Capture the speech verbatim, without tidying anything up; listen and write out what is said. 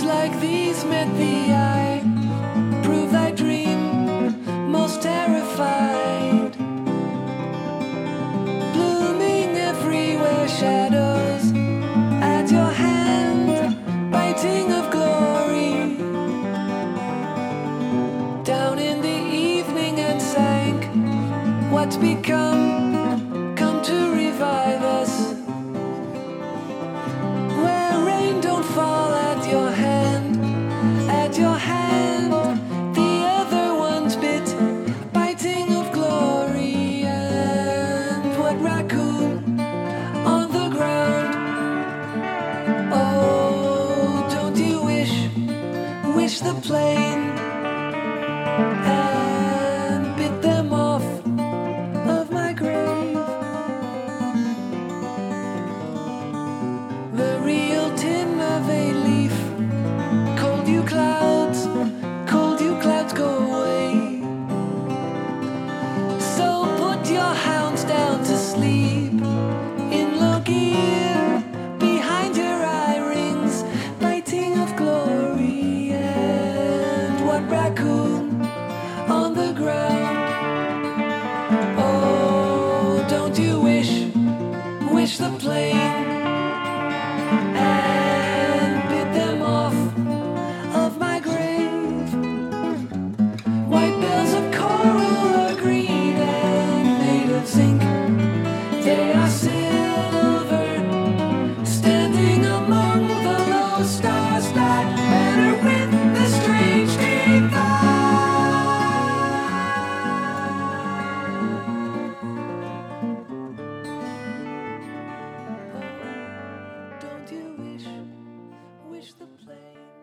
like these met the eye, prove thy dream most terrified. Blooming everywhere, shadows at your hand, biting of glory. Down in the evening and sank, what's become, come to revive us. Where rain don't fall at your hand, at your hand, the other one's bit, biting of glory. And what raccoon on the ground? Oh, don't you wish, wish the plane and bit them off of my grave? The real tin of a leaf, cold you clouds, cold you clouds go away. So put your hounds down to sleep in low gear, behind your eye rings, biting of glory. And what raccoon on the ground? Oh, don't you wish, wish the plane and bid them off of my grave? White bells of coral are green and made of zinc. They are silver, standing among the low stars that matter with the strange divine. Don't you wish, wish the plane